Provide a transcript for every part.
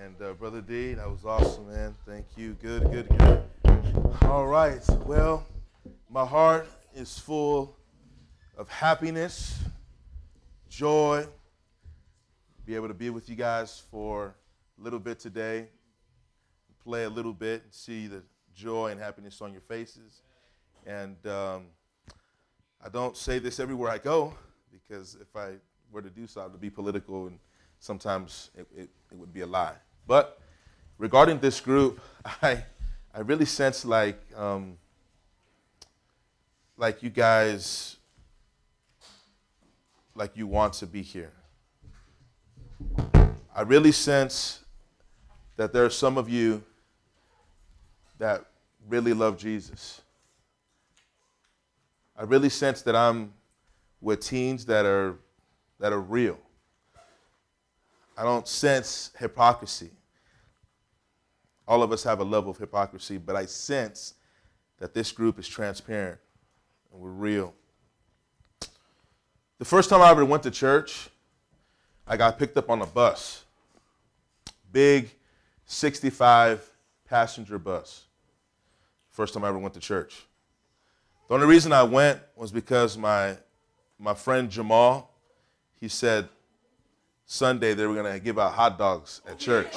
And Brother D, that was awesome, man. Thank you. Good, good, good. All right. Well, my heart is full of happiness, joy, be able to be with you guys for a little bit today, play a little bit, and see the joy and happiness on your faces. And I don't say this everywhere I go, because if I were to do so, it would be political, and sometimes it would be a lie. But regarding this group, I really sense like you guys, like you want to be here. I really sense that there are some of you that really love Jesus. I really sense that I'm with teens that are real. I don't sense hypocrisy. All of us have a level of hypocrisy, but I sense that this group is transparent and we're real. The first time I ever went to church, I got picked up on a bus. Big 65-passenger bus. First time I ever went to church. The only reason I went was because my friend Jamal, he said Sunday they were going to give out hot dogs at church.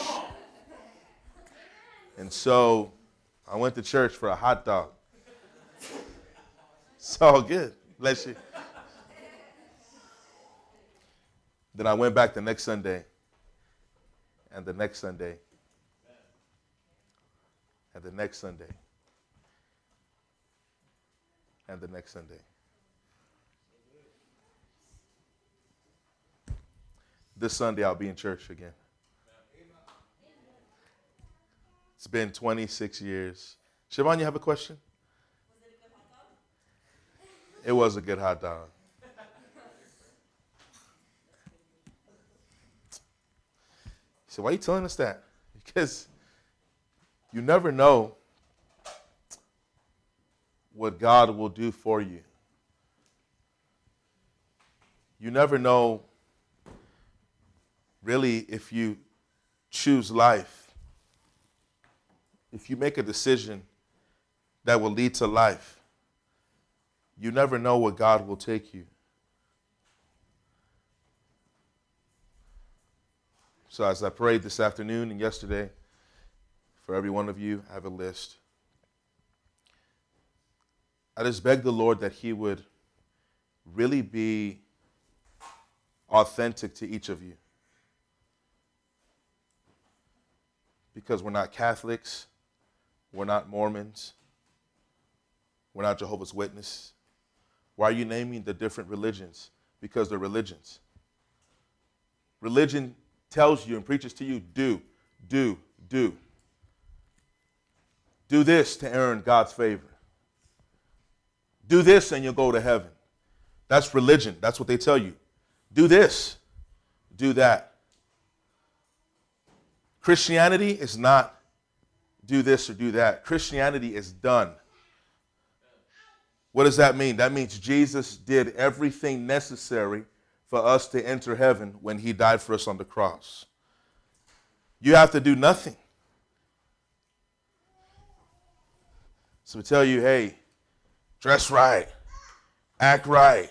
And so I went to church for a hot dog. It's all good. Bless you. Then I went back the next Sunday, and the next Sunday, and the next Sunday, and the next Sunday. This Sunday I'll be in church again. It's been 26 years. Siobhan, you have a question? Was it a good hot dog? It was a good hot dog. So why are you telling us that? Because you never know what God will do for you. You never know, really, if you choose life, if you make a decision that will lead to life, you never know where God will take you. So as I prayed this afternoon and yesterday, for every one of you, I have a list. I just beg the Lord that He would really be authentic to each of you. Because we're not Catholics, we're not Mormons, we're not Jehovah's Witnesses. Why are you naming the different religions? Because they're religions. Religion tells you and preaches to you, do. Do this to earn God's favor. Do this and you'll go to heaven. That's religion. That's what they tell you. Do this. Do that. Christianity is not do this or do that. Christianity is done. What does that mean? That means Jesus did everything necessary for us to enter heaven when He died for us on the cross. You have to do nothing. So we tell you, hey, dress right, act right,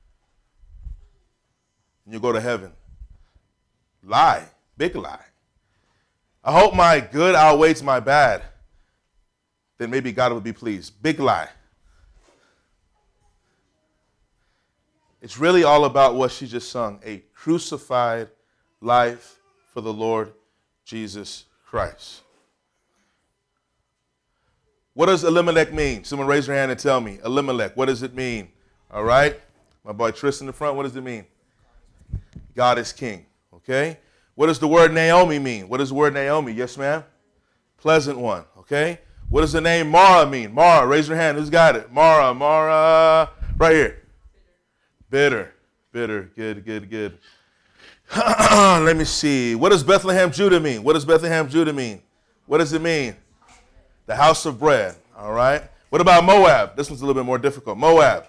and you go to heaven. Lie, big lie. I hope my good outweighs my bad. Then maybe God will be pleased. Big lie. It's really all about what she just sung, a crucified life for the Lord Jesus Christ. What does Elimelech mean? Someone raise their hand and tell me. Elimelech, what does it mean? All right? My boy Tristan in the front, what does it mean? God is king. Okay? What does the word Naomi mean? What does the word Naomi? Yes, ma'am? Pleasant one. Okay? What does the name Mara mean? Mara, raise your hand. Who's got it? Mara. Right here. Bitter. Good. Let me see. What does Bethlehem, Judah mean? What does Bethlehem, Judah mean? What does it mean? The house of bread. All right. What about Moab? This one's a little bit more difficult. Moab.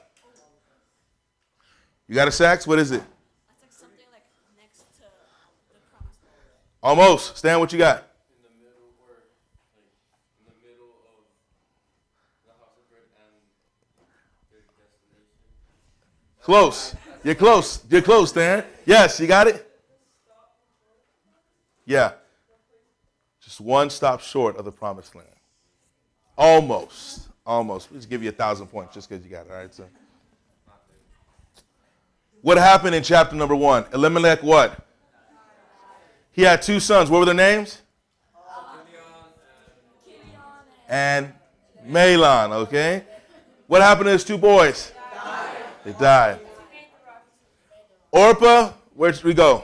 You got a sax? What is it? That's like something like next to the promised Almost. Stan, what you got? In the middle, or like in the middle of the house of bread and their destination. Close. You're close. You're close, Stan. Yes, you got it? Yeah. Just one stop short of the promised land. Almost. Almost. We'll just give you 1,000 points just because you got it. All right, so. What happened in chapter number 1? Elimelech what? He had 2 sons. What were their names? And Mahlon, okay? What happened to his 2 boys? They died. Orpah, where did we go?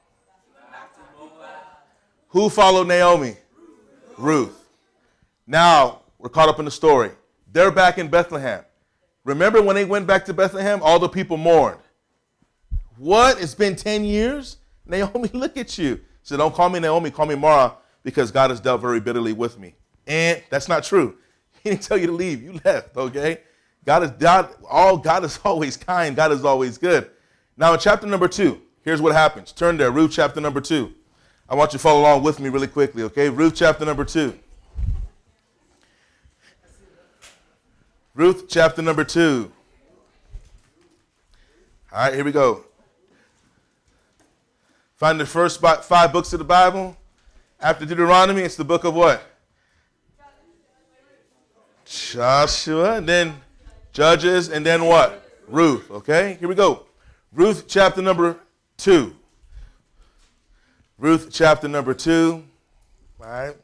Who followed Naomi? Ruth. Now, we're caught up in the story. They're back in Bethlehem. Remember when they went back to Bethlehem? All the people mourned. What? It's been 10 years? Naomi, look at you. She said, don't call me Naomi, call me Mara, because God has dealt very bitterly with me. And that's not true. He didn't tell you to leave. You left, okay? God is always kind. God is always good. Now in chapter number 2, here's what happens. Turn there, Ruth chapter number 2. I want you to follow along with me really quickly, okay? Ruth chapter number 2. Ruth chapter number 2. All right, here we go. Find the first 5 books of the Bible. After Deuteronomy, it's the book of what? Joshua, and then Judges, and then what? Ruth, okay? Here we go. Ruth chapter number 2. Ruth chapter number 2. All right.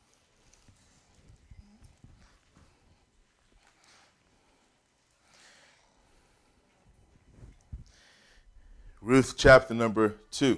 Ruth chapter number 2.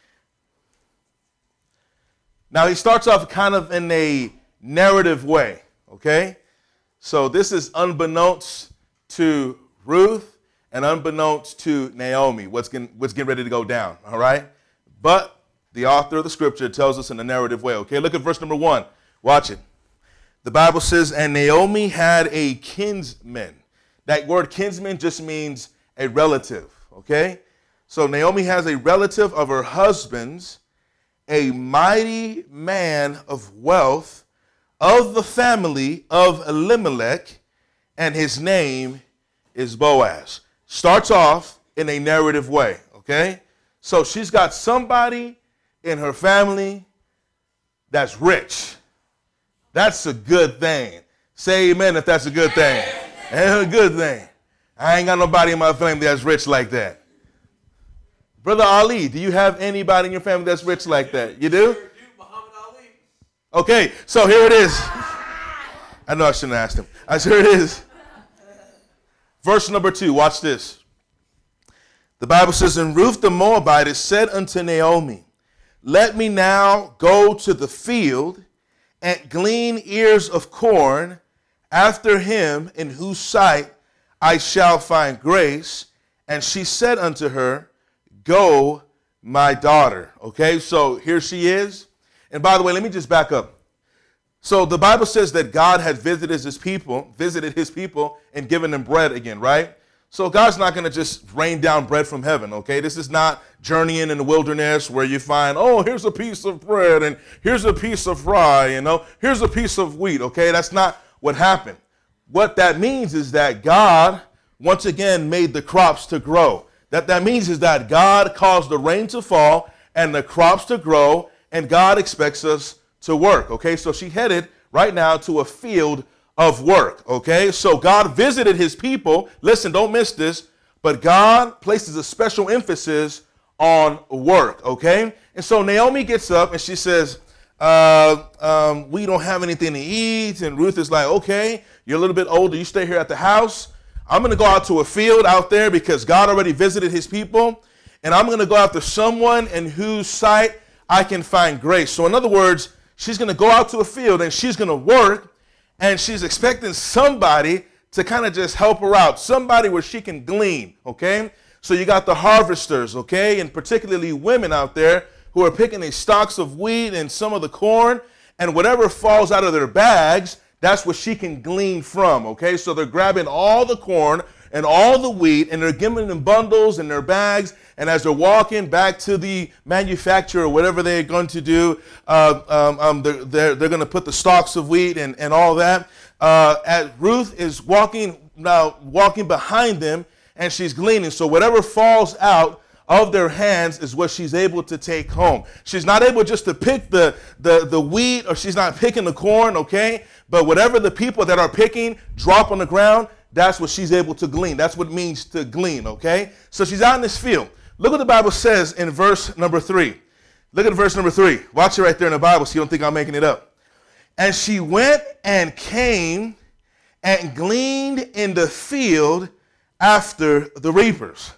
Now he starts off kind of in a narrative way, okay? So this is unbeknownst to Ruth and unbeknownst to Naomi, what's getting ready to go down, all right? But the author of the scripture tells us in a narrative way, okay? Look at verse number 1. Watch it. The Bible says, and Naomi had a kinsman. That word kinsman just means a relative, okay? So Naomi has a relative of her husband's, a mighty man of wealth of the family of Elimelech, and his name is Boaz. Starts off in a narrative way, okay? So she's got somebody in her family that's rich. That's a good thing. Say amen if that's a good thing. It's a good thing. I ain't got nobody in my family that's rich like that. Brother Ali, do you have anybody in your family that's rich like that? You do? Muhammad Ali. Okay, so here it is. I know I shouldn't have asked him. Here it is. Verse number 2, watch this. The Bible says, and Ruth the Moabitess said unto Naomi, let me now go to the field and glean ears of corn after him in whose sight I shall find grace. And she said unto her, go, my daughter. Okay, so here she is. And by the way, let me just back up. So the Bible says that God had visited his people and given them bread again, right? So God's not going to just rain down bread from heaven, okay? This is not journeying in the wilderness where you find, oh, here's a piece of bread and here's a piece of rye, here's a piece of wheat, okay? That's not what happened. What that means is that God once again made the crops to grow. That means is that God caused the rain to fall and the crops to grow, and God expects us to work, okay? So she headed right now to a field of work, okay? So God visited his people. Listen, don't miss this, but God places a special emphasis on work, okay? And so Naomi gets up and she says, we don't have anything to eat. And Ruth is like, okay, you're a little bit older. You stay here at the house. I'm going to go out to a field out there because God already visited his people. And I'm going to go after someone in whose sight I can find grace. So in other words, she's going to go out to a field and she's going to work, and she's expecting somebody to kind of just help her out, somebody where she can glean, okay? So you got the harvesters, okay, and particularly women out there who are picking these stalks of wheat and some of the corn, and whatever falls out of their bags, that's what she can glean from, okay? So they're grabbing all the corn, and all the wheat, and they're giving them bundles and their bags. And as they're walking back to the manufacturer or whatever they're going to do, they're going to put the stalks of wheat and all that. As Ruth is walking behind them, and she's gleaning. So whatever falls out of their hands is what she's able to take home. She's not able just to pick the wheat, or she's not picking the corn, okay? But whatever the people that are picking drop on the ground, that's what she's able to glean. That's what it means to glean, okay? So she's out in this field. Look what the Bible says in verse number 3. Look at verse number 3. Watch it right there in the Bible so you don't think I'm making it up. And she went and came and gleaned in the field after the reapers.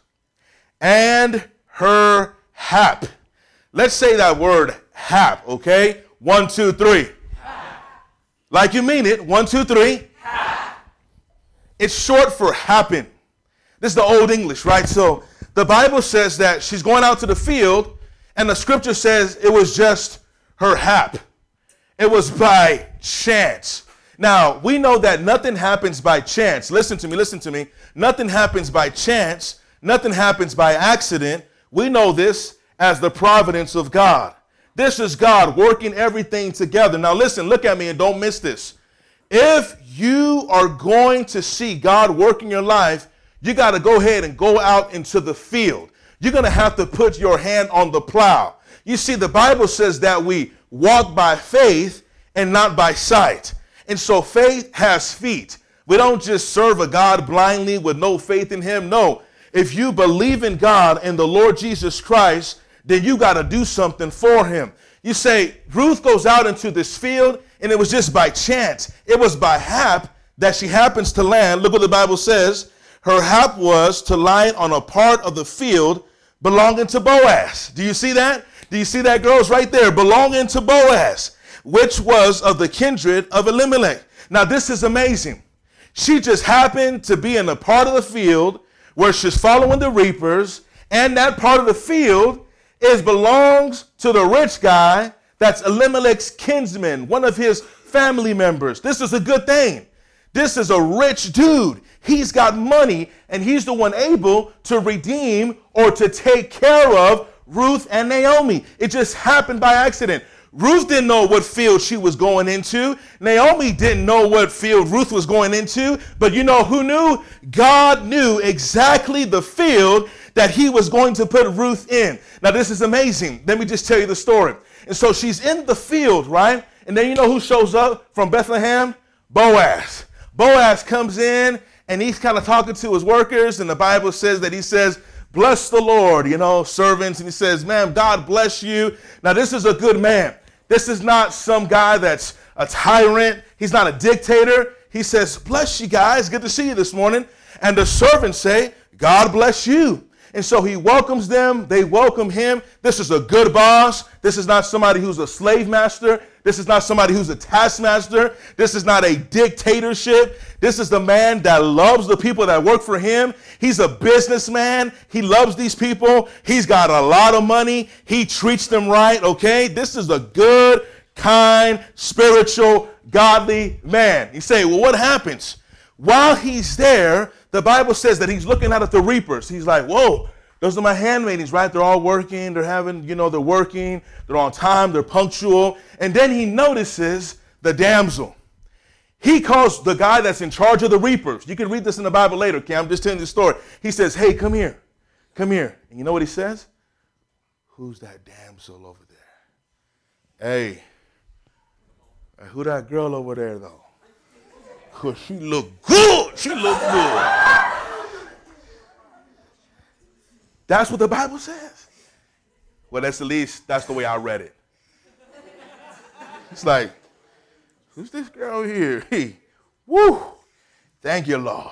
And her hap. Let's say that word hap, okay? 1, 2, 3. Hap. Like you mean it. 1, 2, 3. Hap. It's short for happen. This is the Old English, right? So the Bible says that she's going out to the field, and the scripture says it was just her hap. It was by chance. Now, we know that nothing happens by chance. Listen to me. Nothing happens by chance. Nothing happens by accident. We know this as the providence of God. This is God working everything together. Now listen, look at me and don't miss this. If you are going to see God work in your life, you got to go ahead and go out into the field. You're going to have to put your hand on the plow. You see, the Bible says that we walk by faith and not by sight. And so faith has feet. We don't just serve a God blindly with no faith in him. No. If you believe in God and the Lord Jesus Christ, then you got to do something for him. You say, Ruth goes out into this field, and it was just by chance. It was by hap that she happens to land. Look what the Bible says. Her hap was to lie on a part of the field belonging to Boaz. Do you see that? Do you see that, girls? Right there, belonging to Boaz, which was of the kindred of Elimelech. Now, this is amazing. She just happened to be in a part of the field where she's following the reapers, and that part of the field belongs to the rich guy that's Elimelech's kinsman, one of his family members. This is a good thing. This is a rich dude. He's got money, and he's the one able to redeem or to take care of Ruth and Naomi. It just happened by accident. Ruth didn't know what field she was going into. Naomi didn't know what field Ruth was going into. But you know who knew? God knew exactly the field that he was going to put Ruth in. Now, this is amazing. Let me just tell you the story. And so she's in the field, right? And then you know who shows up from Bethlehem? Boaz. Boaz comes in, and he's kind of talking to his workers. And the Bible says that he says, bless the Lord, servants. And he says, ma'am, God bless you. Now, this is a good man. This is not some guy that's a tyrant. He's not a dictator. He says, bless you guys. Good to see you this morning. And the servants say, God bless you. And so he welcomes them. They welcome him. This is a good boss. This is not somebody who's a slave master. This is not somebody who's a taskmaster. This is not a dictatorship. This is the man that loves the people that work for him. He's a businessman. He loves these people. He's got a lot of money. He treats them right, okay? This is a good, kind, spiritual, godly man. You say, well, what happens? While he's there, the Bible says that he's looking out at the reapers. He's like, whoa, those are my handmaidens, right? They're all working. They're having, they're working. They're on time. They're punctual. And then he notices the damsel. He calls the guy that's in charge of the reapers. You can read this in the Bible later, okay? I'm just telling you the story. He says, hey, come here. Come here. And you know what he says? Who's that damsel over there? Hey, who that girl over there, though? Because she look good. She look good. That's what the Bible says. Well, that's the way I read it. It's like, who's this girl here? Hey, woo. Thank you, Lord.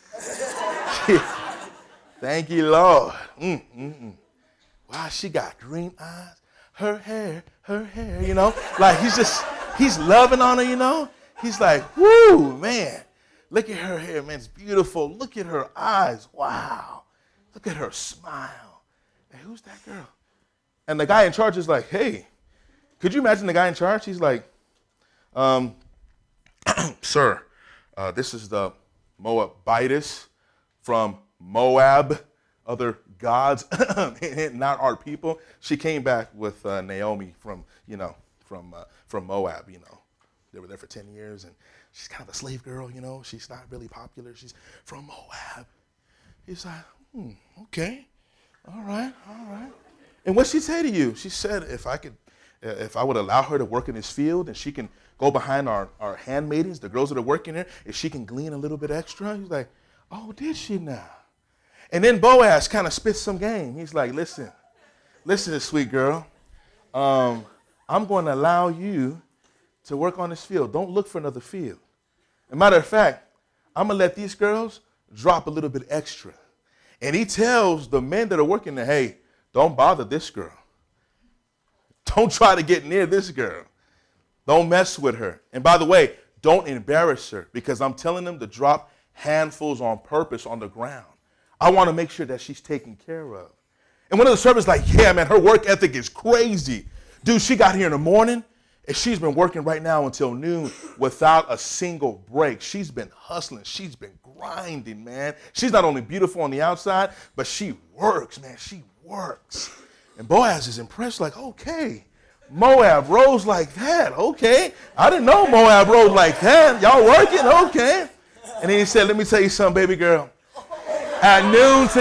Thank you, Lord. Wow, she got green eyes. Her hair, Like he's loving on her, He's like, woo, man. Look at her hair, man. It's beautiful. Look at her eyes. Wow. Look at her smile. Hey, who's that girl? And the guy in charge is like, hey, could you imagine the guy in charge? He's like, sir, this is the Moabitess from Moab, other gods, not our people. She came back with Naomi from Moab. They were there for 10 years, and she's kind of a slave girl. She's not really popular. She's from Moab. He's like, okay, all right. And what she say to you? She said, if I would allow her to work in this field, and she can go behind our handmaidens, the girls that are working there, if she can glean a little bit extra. He's like, oh, did she now? And then Boaz kind of spits some game. He's like, listen, sweet girl. I'm going to allow you to work on this field. Don't look for another field. As a matter of fact, I'm going to let these girls drop a little bit extra. And he tells the men that are working there, hey, don't bother this girl. Don't try to get near this girl. Don't mess with her. And by the way, don't embarrass her, because I'm telling them to drop handfuls on purpose on the ground. I want to make sure that she's taken care of. And one of the servants like, yeah, man, her work ethic is crazy. Dude, she got here in the morning, and she's been working right now until noon without a single break. She's been hustling. She's been grinding, man. She's not only beautiful on the outside, but she works, man. She works. And Boaz is impressed, like, okay, Moab rose like that. Okay. I didn't know Moab rose like that. Y'all working? Okay. And then he said, let me tell you something, baby girl. At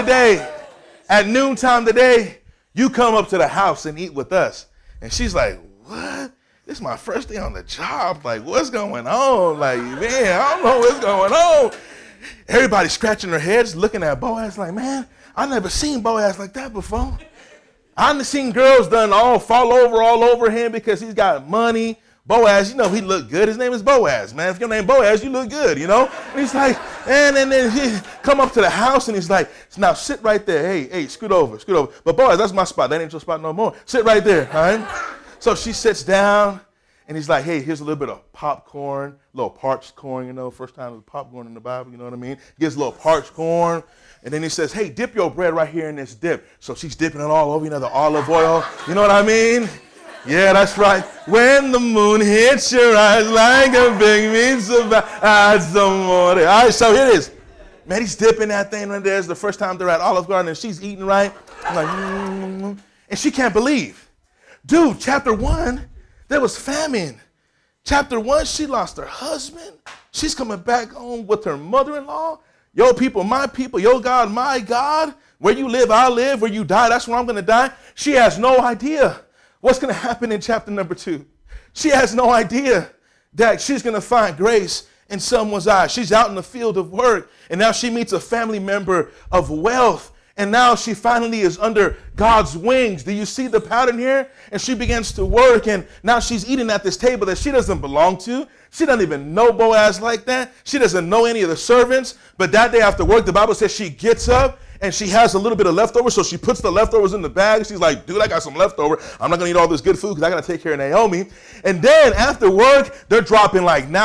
noontime today, you come up to the house and eat with us. And she's like, what? This is my first day on the job. Like, what's going on? Like, man, I don't know what's going on. Everybody scratching their heads, looking at Boaz like, man, I never seen Boaz like that before. I've seen girls fall over him because he's got money. Boaz, he look good. His name is Boaz, man. If your name Boaz, you look good, And he's like, and then he come up to the house and he's like, now sit right there. Hey, scoot over. But Boaz, that's my spot. That ain't your spot no more. Sit right there, all right? So she sits down and he's like, hey, here's a little bit of popcorn, a little parched corn, first time there's popcorn in the Bible, you know what I mean? He gets a little parched corn. And then he says, hey, dip your bread right here in this dip. So she's dipping it all over, the olive oil. You know what I mean? Yeah, that's right. When the moon hits your eyes like a big pizza, add some more. All right, so here it is. Man, he's dipping that thing right there. It's the first time they're at Olive Garden, and she's eating right. I'm like, and she can't believe. Dude, chapter 1, there was famine. Chapter 1, she lost her husband. She's coming back home with her mother-in-law. Your people, my people. Your God, my God. Where you live, I live. Where you die, that's where I'm going to die. She has no idea what's going to happen in chapter number 2. She has no idea that she's going to find grace in someone's eyes. She's out in the field of work, and now she meets a family member of wealth, and now she finally is under God's wings. Do you see the pattern here? And she begins to work, and now she's eating at this table that she doesn't belong to. She doesn't even know Boaz like that. She doesn't know any of the servants. But that day after work, the Bible says she gets up, and she has a little bit of leftovers, so she puts the leftovers in the bag. She's like, dude, I got some leftover. I'm not going to eat all this good food because I got to take care of Naomi. And then after work, they're dropping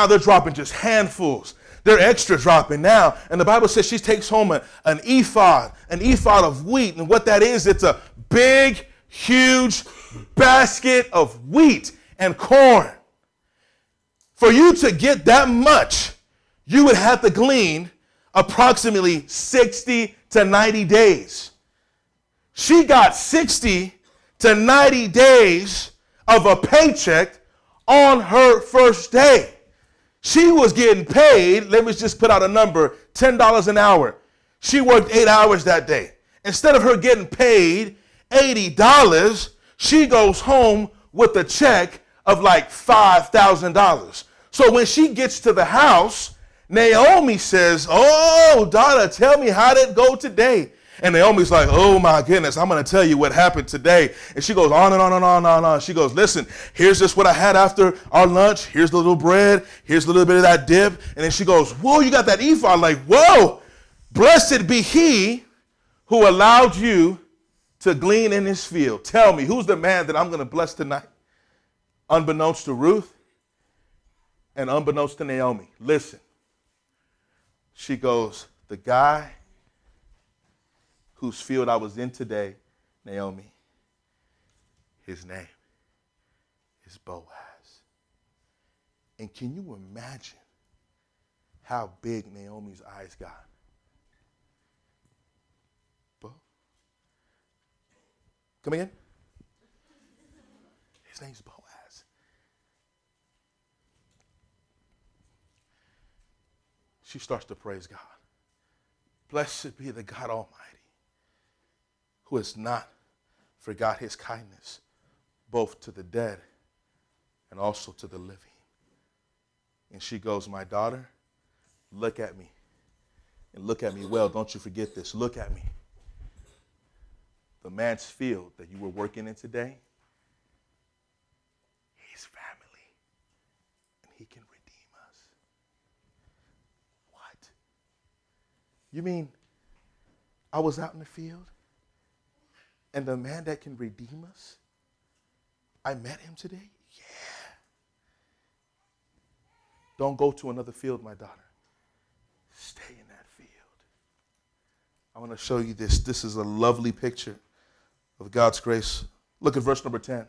just handfuls. They're extra dropping now. And the Bible says she takes home an ephod of wheat. And what that is, it's a big, huge basket of wheat and corn. For you to get that much, you would have to glean approximately 60 to 90 days. She got 60 to 90 days of a paycheck on her first day. She was getting paid, let me just put out a number, $10 an hour. She worked 8 hours that day. Instead of her getting paid $80, she goes home with a check of like $5,000. So when she gets to the house, Naomi says, oh, daughter, tell me how did it go today? And Naomi's like, oh my goodness, I'm going to tell you what happened today. And she goes on and on and on and on and on. She goes, listen, here's just what I had after our lunch. Here's the little bread. Here's a little bit of that dip. And then she goes, whoa, you got that ephod. Like, whoa, blessed be he who allowed you to glean in his field. Tell me, who's the man that I'm going to bless tonight? Unbeknownst to Ruth and unbeknownst to Naomi. Listen, she goes, the guy whose field I was in today, Naomi, his name is Boaz. And can you imagine how big Naomi's eyes got? Come again? His name's Boaz. She starts to praise God. Blessed be the God Almighty, who has not forgot his kindness, both to the dead and also to the living. And she goes, my daughter, look at me. And look at me well. Don't you forget this. Look at me. The man's field that you were working in today, he's family. And he can redeem us. What? You mean I was out in the field and the man that can redeem us, I met him today? Yeah. Don't go to another field, my daughter. Stay in that field. I want to show you this. This is a lovely picture of God's grace. Look at verse number 10.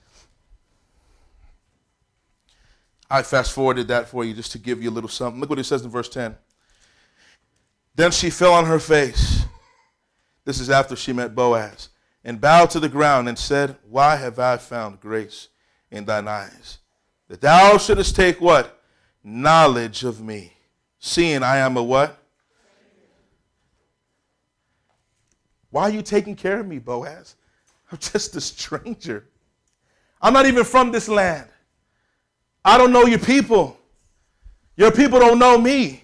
I fast forwarded that for you just to give you a little something. Look what it says in verse 10. Then she fell on her face. This is after she met Boaz. And bowed to the ground and said, why have I found grace in thine eyes, that thou shouldest take what? Knowledge of me, seeing I am a what? Why are you taking care of me, Boaz? I'm just a stranger. I'm not even from this land. I don't know your people. Your people don't know me.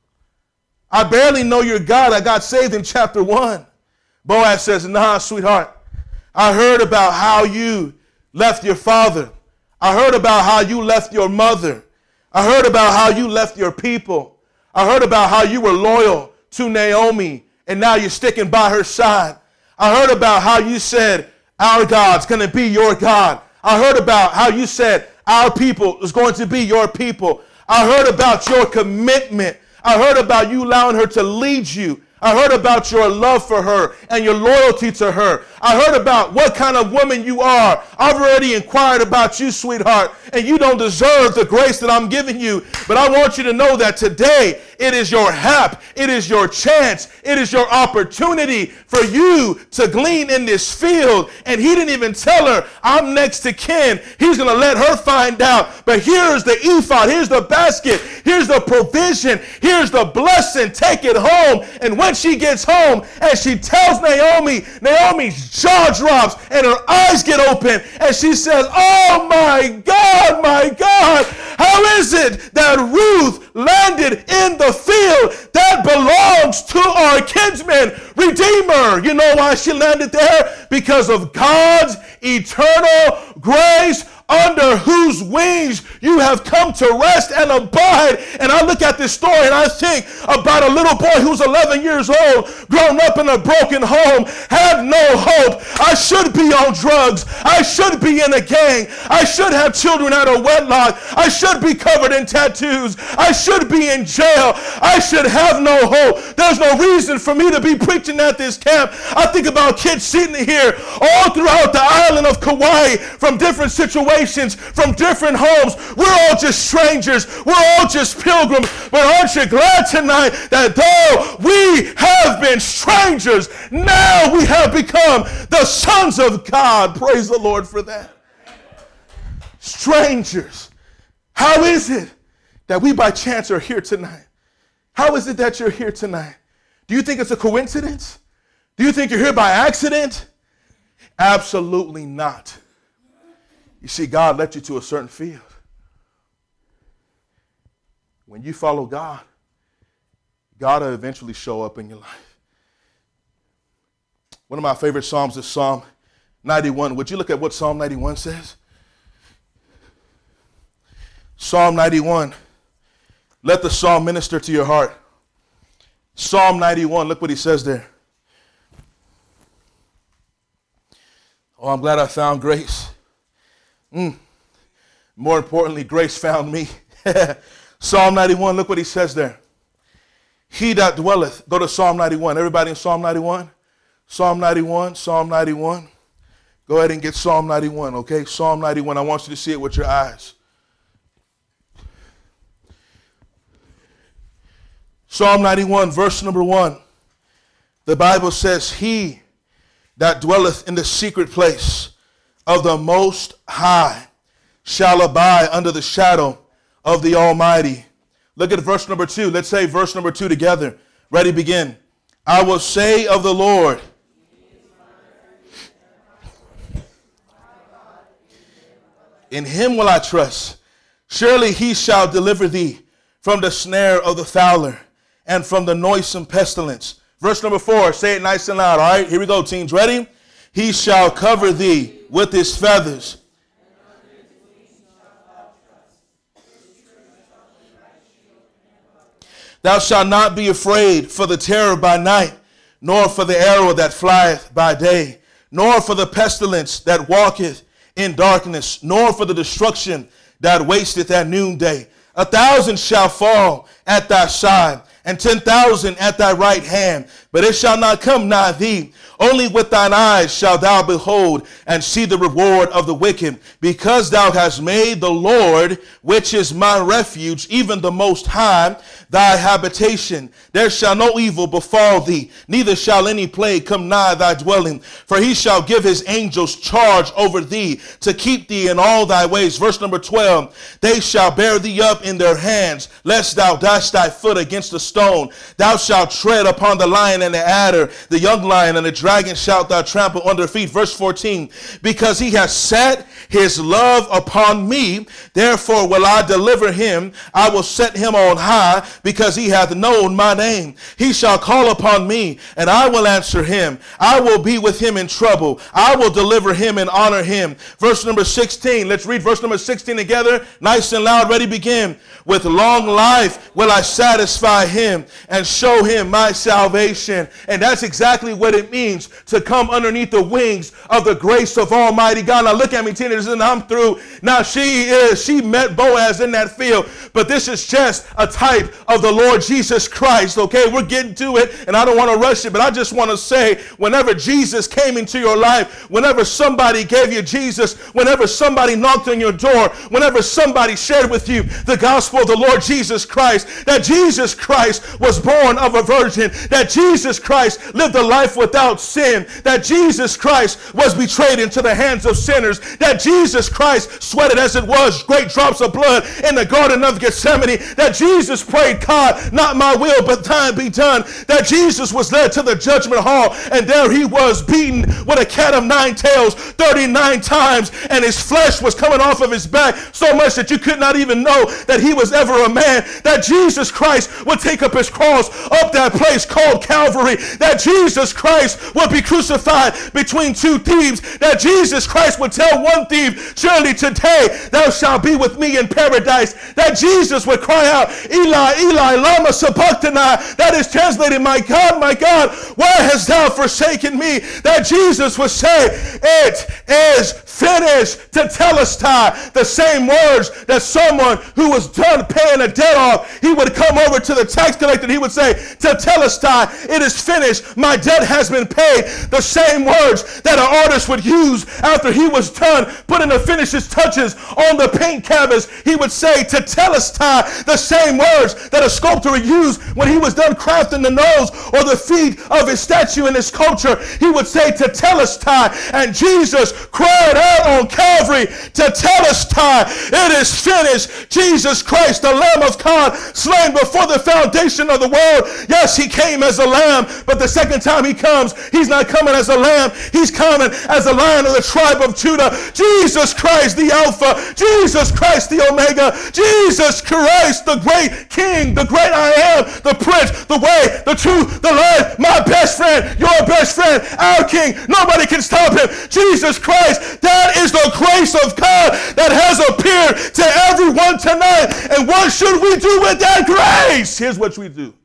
I barely know your God. I got saved in chapter 1. Boaz says, nah, sweetheart. I heard about how you left your father. I heard about how you left your mother. I heard about how you left your people. I heard about how you were loyal to Naomi and now you're sticking by her side. I heard about how you said our God's going to be your God. I heard about how you said our people is going to be your people. I heard about your commitment. I heard about you allowing her to lead you. I heard about your love for her and your loyalty to her. I heard about what kind of woman you are. I've already inquired about you, sweetheart, and you don't deserve the grace that I'm giving you. But I want you to know that today it is your hap, it is your chance, it is your opportunity for you to glean in this field. And he didn't even tell her, I'm next to kin. He's going to let her find out. But here's the ephod, here's the basket, here's the provision, here's the blessing. Take it home. And when she gets home and she tells Naomi, Naomi's jaw drops and her eyes get open and she says, oh my God, how is it that Ruth landed in the field that belongs to our kinsman redeemer? You know why she landed there? Because of God's eternal grace, under whose wings you have come to rest and abide. And I look at this story and I think about a little boy who's 11 years old, grown up in a broken home, had no hope. I should be on drugs. I should be in a gang. I should have children out of wedlock. I should be covered in tattoos. I should be in jail. I should have no hope. There's no reason for me to be preaching at this camp. I think about kids sitting here all throughout the island of Kauai from different situations, from different homes. We're all just strangers. We're all just pilgrims. But aren't you glad tonight that though we have been strangers, now we have become the sons of God? Praise the Lord for that. Strangers. How is it that we by chance are here tonight? How is it that you're here tonight? Do you think it's a coincidence? Do you think you're here by accident? Absolutely not. You see, God led you to a certain field. When you follow God, God will eventually show up in your life. One of my favorite Psalms is Psalm 91. Would you look at what Psalm 91 says? Psalm 91. Let the psalm minister to your heart. Psalm 91, look what he says there. Oh, I'm glad I found grace. More importantly, grace found me. Psalm 91, look what he says there. He that dwelleth, go to Psalm 91. Everybody in Psalm 91? Psalm 91, Psalm 91. Go ahead and get Psalm 91, okay? Psalm 91, I want you to see it with your eyes. Psalm 91, verse number 1. The Bible says, he that dwelleth in the secret place of the Most High shall abide under the shadow of the Almighty. Look at verse number 2. Let's say verse number 2 together. Ready, begin. I will say of the Lord, in him will I trust. Surely he shall deliver thee from the snare of the fowler and from the noisome pestilence. Verse number 4, say it nice and loud. All right, here we go, teams. Ready? He shall cover thee with his feathers. Thou shalt not be afraid for the terror by night, nor for the arrow that flieth by day, nor for the pestilence that walketh in darkness, nor for the destruction that wasteth at noonday. 1,000 shall fall at thy side, and 10,000 at thy right hand, but it shall not come nigh thee. Only with thine eyes shalt thou behold and see the reward of the wicked, because thou hast made the Lord, which is my refuge, even the Most High, thy habitation. There shall no evil befall thee, neither shall any plague come nigh thy dwelling. For he shall give his angels charge over thee, to keep thee in all thy ways. Verse number 12, they shall bear thee up in their hands, lest thou dash thy foot against a stone. Thou shalt tread upon the lion and the adder, the young lion and the dragon shalt thou trample under feet. Verse 14, because he has set his love upon me, therefore will I deliver him. I will set him on high, because he hath known my name. He shall call upon me, and I will answer him. I will be with him in trouble. I will deliver him and honor him. Verse number 16, let's read verse number 16 together. Nice and loud, ready, begin. With long life will I satisfy him and show him my salvation. And that's exactly what it means to come underneath the wings of the grace of Almighty God. Now look at me, teenagers, and I'm through. Now she met Boaz in that field, but this is just a type of the Lord Jesus Christ, okay? We're getting to it, and I don't want to rush it, but I just want to say, whenever Jesus came into your life, whenever somebody gave you Jesus, whenever somebody knocked on your door, whenever somebody shared with you the gospel of the Lord Jesus Christ, that Jesus Christ was born of a virgin, that Jesus Christ lived a life without sin, that Jesus Christ was betrayed into the hands of sinners, that Jesus Christ sweated as it was great drops of blood in the Garden of Gethsemane, that Jesus prayed, God, not my will, but thine be done, that Jesus was led to the judgment hall, and there he was beaten with a cat of nine tails 39 times, and his flesh was coming off of his back so much that you could not even know that he was ever a man, that Jesus Christ would take up his cross up that place called Calvary, that Jesus Christ would be crucified between two thieves, that Jesus Christ would tell one thief, surely today thou shalt be with me in paradise, that Jesus would cry out, Eli, Eli, lama sabachthani, that is translated, my God, why hast thou forsaken me? That Jesus would say, it is finished, tetelestai, the same words that someone who was done paying a debt off, he would come over to the tax collector and he would say, tetelestai, it is finished, my debt has been paid. The same words that an artist would use after he was done putting the finishes touches on the paint canvas, he would say, tetelestai, the same words that a sculptor would use when he was done crafting the nose or the feet of his statue in his sculpture, he would say, tetelestai, and Jesus cried out on Calvary, tetelestai, it is finished. Jesus Christ, the Lamb of God, slain before the foundation of the world. Yes, he came as a lamb, but the second time he comes, he's not coming as a lamb, he's coming as a lion of the tribe of Judah. Jesus Christ, the Alpha, Jesus Christ, the Omega, Jesus Christ, the great King, the great I am, the Prince, the way, the truth, the life, my best friend, your best friend, our King. Nobody can stop him. Jesus Christ, that is the grace of God that has appeared to everyone tonight. And what should we do with that grace? Here's what we do.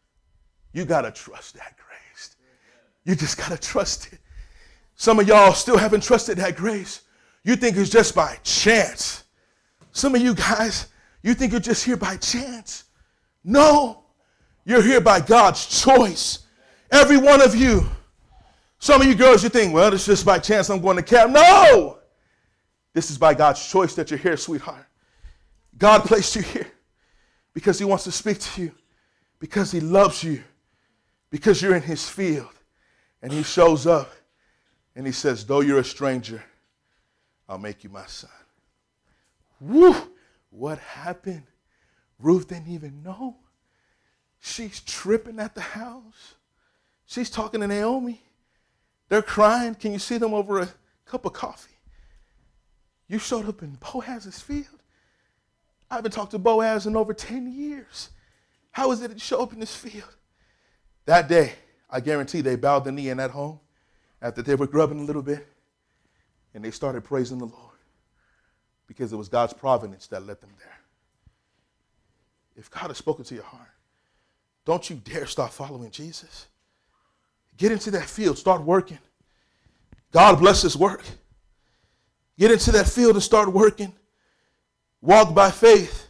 You got to trust that grace. You just got to trust it. Some of y'all still haven't trusted that grace. You think it's just by chance. Some of you guys, you think you're just here by chance. No, you're here by God's choice. Every one of you. Some of you girls, you think, well, it's just by chance I'm going to camp. No! This is by God's choice that you're here, sweetheart. God placed you here because he wants to speak to you, because he loves you, because you're in his field, and he shows up And he says, though you're a stranger, I'll make you my son. Woo! What happened? Ruth didn't even know. She's tripping at the house. She's talking to Naomi. They're crying. Can you see them over a cup of coffee? You showed up in Boaz's field. I haven't talked to Boaz in over 10 years. How is it that you show up in this field? That day, I guarantee they bowed the knee in that home after they were grubbing a little bit, and they started praising the Lord because it was God's providence that led them there. If God has spoken to your heart, don't you dare stop following Jesus. Get into that field. Start working. God bless his work. Get into that field and start working. Walk by faith.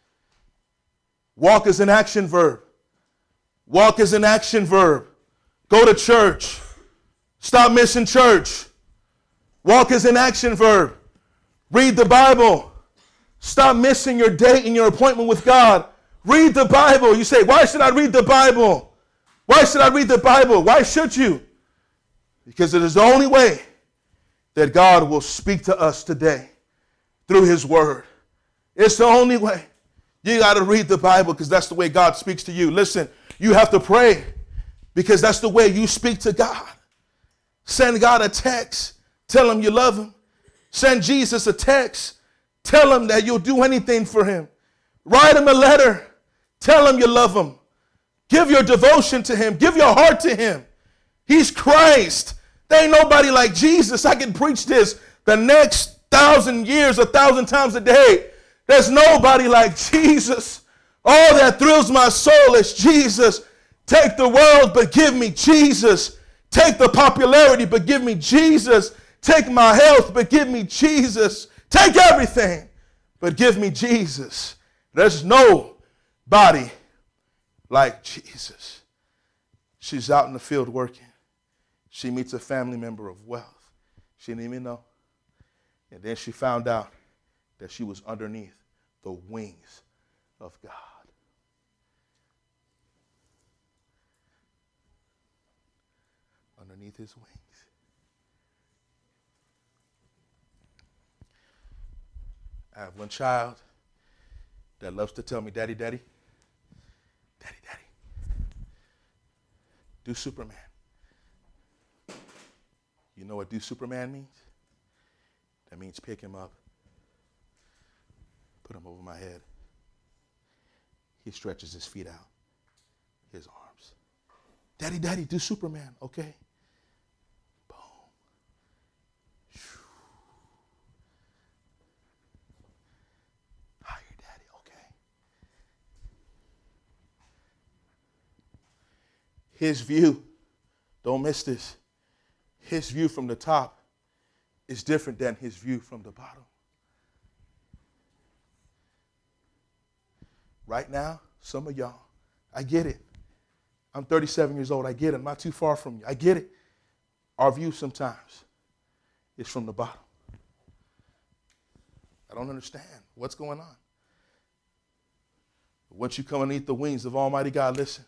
Walk is an action verb. Walk is an action verb. Go to church. Stop missing church. Walk is an action verb. Read the Bible. Stop missing your date and your appointment with God. Read the Bible. You say, why should I read the Bible? Why should I read the Bible? Why should you? Because it is the only way that God will speak to us today through his word. It's the only way. You got to read the Bible because that's the way God speaks to you. Listen, you have to pray because that's the way you speak to God. Send God a text. Tell him you love him. Send Jesus a text. Tell him that you'll do anything for him. Write him a letter. Tell him you love him. Give your devotion to him. Give your heart to him. He's Christ. There ain't nobody like Jesus. I can preach this the next 1,000 years, 1,000 times a day. There's nobody like Jesus. All that thrills my soul is Jesus. Take the world, but give me Jesus. Take the popularity, but give me Jesus. Take my health, but give me Jesus. Take everything, but give me Jesus. There's nobody like Jesus. She's out in the field working. She meets a family member of wealth. She didn't even know. And then she found out that she was underneath the wings of God. Underneath his wings. I have one child that loves to tell me, Daddy, Daddy, Daddy, Daddy, do Superman. You know what do Superman means? That means pick him up, put him over my head. He stretches his feet out, his arms. Daddy, Daddy, do Superman, okay? Boom. Higher, Daddy, okay? His view, don't miss this. His view from the top is different than his view from the bottom. Right now, some of y'all, I get it. I'm 37 years old. I get it. I'm not too far from you. I get it. Our view sometimes is from the bottom. I don't understand what's going on. But once you come underneath the wings of Almighty God, listen.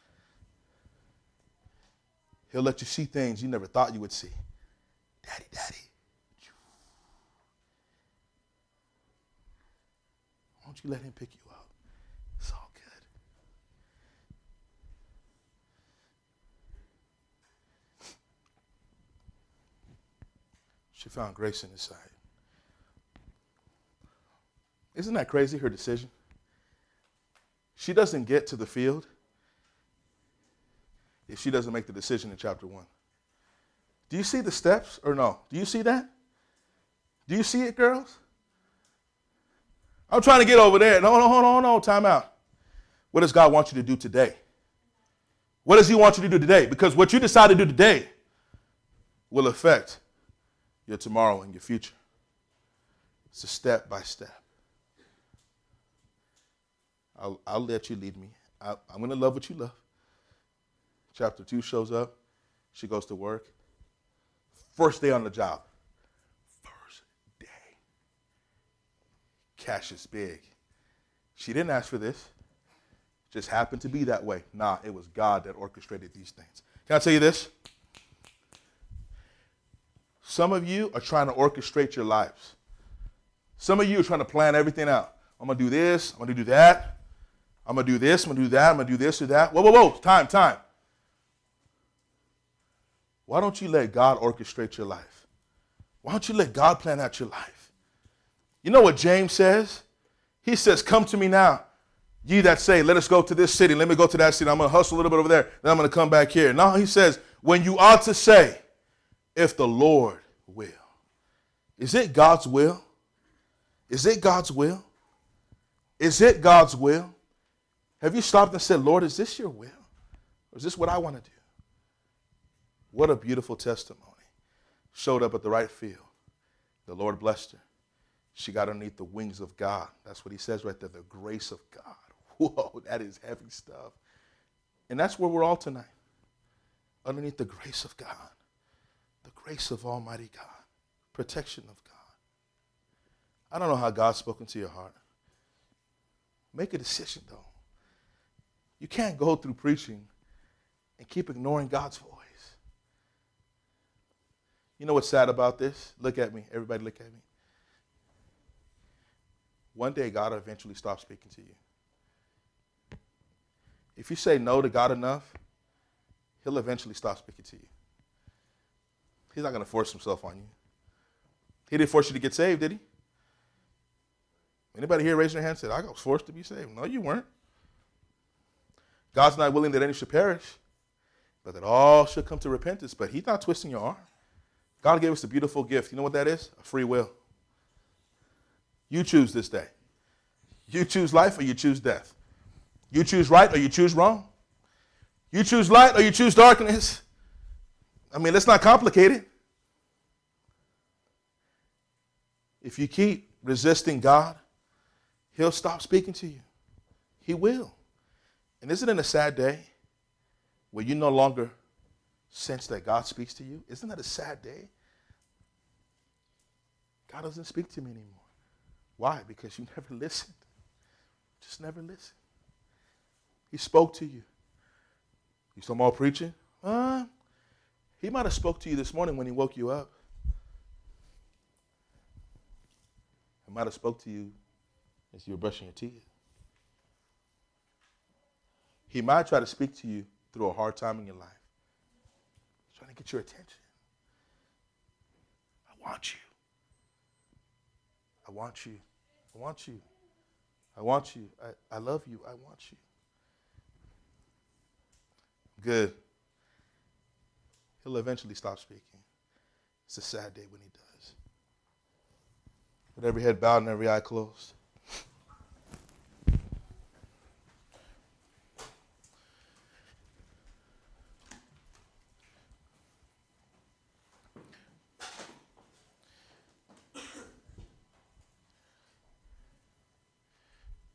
He'll let you see things you never thought you would see. Daddy, Daddy. Why don't you let him pick you up? It's all good. She found grace in his sight. Isn't that crazy, her decision? She doesn't get to the field if she doesn't make the decision in chapter 1. Do you see the steps or no? Do you see that? Do you see it, girls? I'm trying to get over there. No, time out. What does God want you to do today? What does he want you to do today? Because what you decide to do today will affect your tomorrow and your future. It's a step by step. I'll let you lead me. I'm going to love what you love. Chapter 2 shows up. She goes to work. First day on the job. First day. Cash is big. She didn't ask for this. It just happened to be that way. Nah, it was God that orchestrated these things. Can I tell you this? Some of you are trying to orchestrate your lives. Some of you are trying to plan everything out. I'm going to do this. I'm going to do that. I'm going to do this. I'm going to do that. I'm going to do this or that. Whoa, whoa, whoa. Time. Why don't you let God orchestrate your life? Why don't you let God plan out your life? You know what James says? He says, come to me now. Ye that say, let us go to this city. Let me go to that city. I'm going to hustle a little bit over there. Then I'm going to come back here. Now he says, when you ought to say, if the Lord will. Is it God's will? Is it God's will? Is it God's will? Have you stopped and said, Lord, is this your will? Or is this what I want to do? What a beautiful testimony. Showed up at the right field. The Lord blessed her. She got underneath the wings of God. That's what he says right there, the grace of God. Whoa, that is heavy stuff. And that's where we're all tonight. Underneath the grace of God. The grace of Almighty God. Protection of God. I don't know how God's spoken to your heart. Make a decision, though. You can't go through preaching and keep ignoring God's voice. You know what's sad about this? Look at me. Everybody look at me. One day, God will eventually stop speaking to you. If you say no to God enough, he'll eventually stop speaking to you. He's not going to force himself on you. He didn't force you to get saved, did he? Anybody here raise their hand and said, I was forced to be saved? No, you weren't. God's not willing that any should perish, but that all should come to repentance. But he's not twisting your arm. God gave us a beautiful gift. You know what that is? A free will. You choose this day. You choose life or you choose death. You choose right or you choose wrong. You choose light or you choose darkness. I mean, let's not complicate it. If you keep resisting God, he'll stop speaking to you. He will. And isn't it a sad day where you no longer sense that God speaks to you? Isn't that a sad day? God doesn't speak to me anymore. Why? Because you never listened. Just never listened. He spoke to you. You saw more preaching? He might have spoke to you this morning when he woke you up. He might have spoke to you as you were brushing your teeth. He might try to speak to you through a hard time in your life. He's trying to get your attention. I want you. I want you. I want you. I want you. I love you. I want you. Good. He'll eventually stop speaking. It's a sad day when he does. With every head bowed and every eye closed.